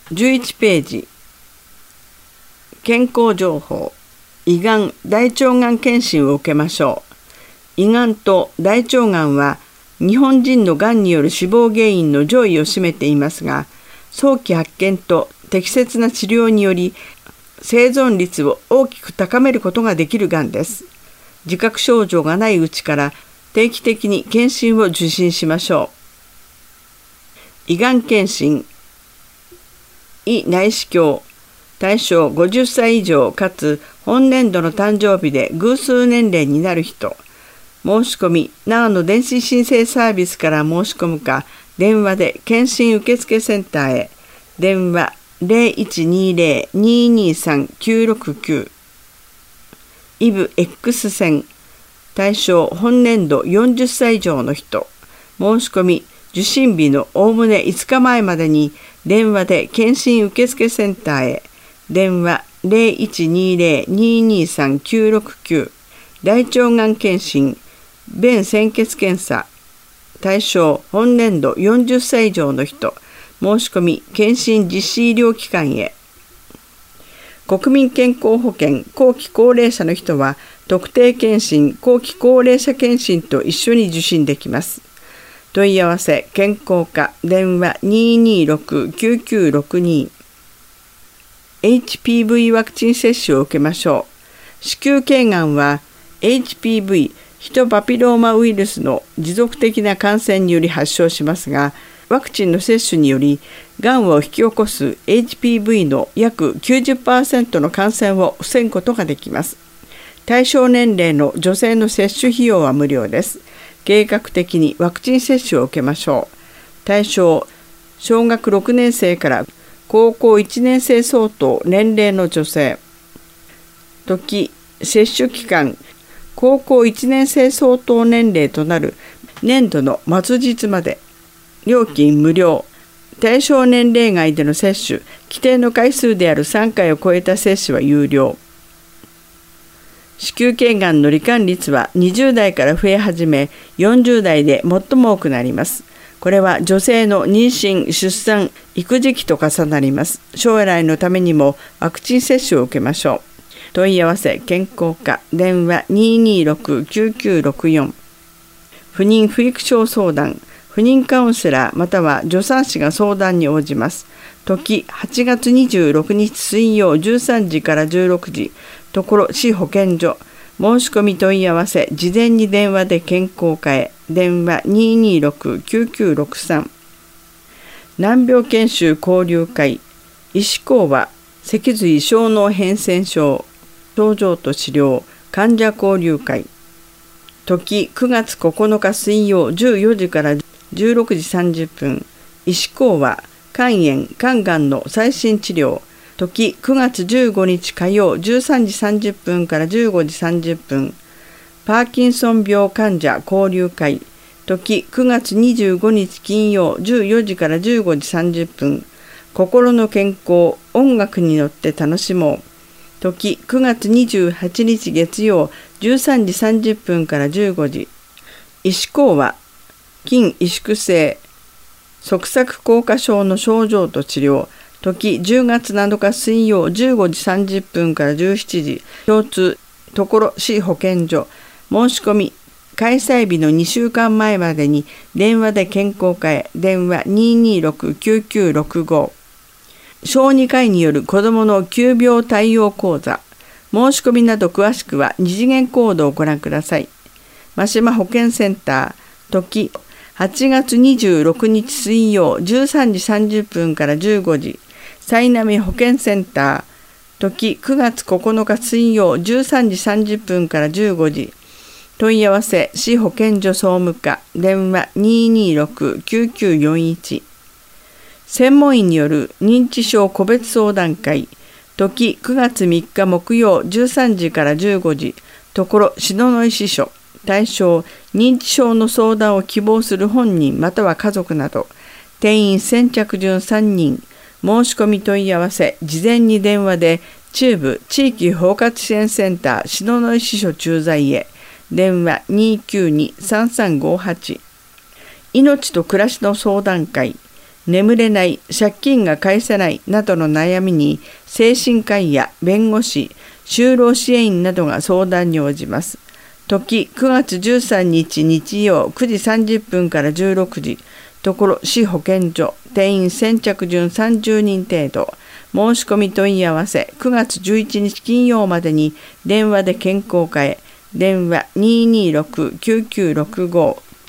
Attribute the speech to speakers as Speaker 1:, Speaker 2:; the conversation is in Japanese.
Speaker 1: 11ページ。健康情報。胃がん、大腸がん検診を受けましょう。胃がんと大腸がんは日本人のがんによる死亡原因の上位を占めていますが、早期発見と適切な治療により生存率を大きく高めることができるがんです。自覚症状がないうちから定期的に検診を受診しましょう。胃がん検診。胃内視鏡。対象50歳以上かつ本年度の誕生日で偶数年齢になる人。申し込み、なおの電子申請サービスから申し込むか、電話で検診受付センターへ。電話 0120-223-969。イブ X 線。対象本年度40歳以上の人。申し込み、受診日のおおむね5日前までに電話で検診受付センターへ。電話 0120-223-969。大腸がん検診、便潜血検査。対象本年度40歳以上の人。申し込み、検診実施医療機関へ。国民健康保険後期高齢者の人は特定健診後期高齢者健診と一緒に受診できます。問い合わせ健康課電話 226-9962。 HPV ワクチン接種を受けましょう。子宮頸がんは HPV ヒトパピローマウイルスの持続的な感染により発症しますが、ワクチンの接種によりがんを引き起こす HPV の約 90% の感染を防ぐことができます。対象年齢の女性の接種費用は無料です。計画的にワクチン接種を受けましょう。対象小学6年生から高校1年生相当年齢の女性。時、接種期間、高校1年生相当年齢となる年度の末日まで。料金無料。対象年齢外での接種、規定の回数である3回を超えた接種は有料。子宮頸がんの罹患率は20代から増え始め、40代で最も多くなります。これは女性の妊娠、出産、育児期と重なります。将来のためにもワクチン接種を受けましょう。問い合わせ健康課電話 226-9964。不妊不育症相談、不妊カウンセラーまたは助産師が相談に応じます。時8月26日水曜13時から16時。ところ市保健所。申し込み問い合わせ事前に電話で健康課へ。電話 226-9963。難病研修交流会。医師講話脊髄小脳変遷症症状と治療患者交流会。時9月9日水曜14時から16時30分。医師講話肝炎肝がんの最新治療。時9月15日火曜13時30分から15時30分。パーキンソン病患者交流会。時9月25日金曜14時から15時30分。心の健康、音楽に乗って楽しもう。時9月28日月曜13時30分から15時。医師講話筋萎縮性側索硬化症の症状と治療。時10月7日水曜15時30分から17時。共通ところ市保健所。申し込み開催日の2週間前までに電話で健康課へ。電話 226-9965。小児科医による子どもの急病対応講座。申し込みなど詳しくは二次元コードをご覧ください。真島保健センター。時8月26日水曜13時30分から15時。埼波保健センター。時9月9日水曜13時30分から15時。問い合わせ市保健所総務課。電話 226-9941。専門医による認知症個別相談会。時9月3日木曜13時から15時。ところ篠ノ井支所。対象認知症の相談を希望する本人または家族など。定員先着順3人。申し込み問い合わせ事前に電話で中部地域包括支援センター篠ノ井支所駐在へ。電話 292-3358。命と暮らしの相談会。 眠れない、借金が返せないなどの悩みに精神科医や弁護士、就労支援員などが相談に応じます。時9月13日日曜9時30分から16時、ところ市保健所、定員先着順30人程度。申し込み問い合わせ9月11日金曜までに電話で健康課へ。電話 226-9965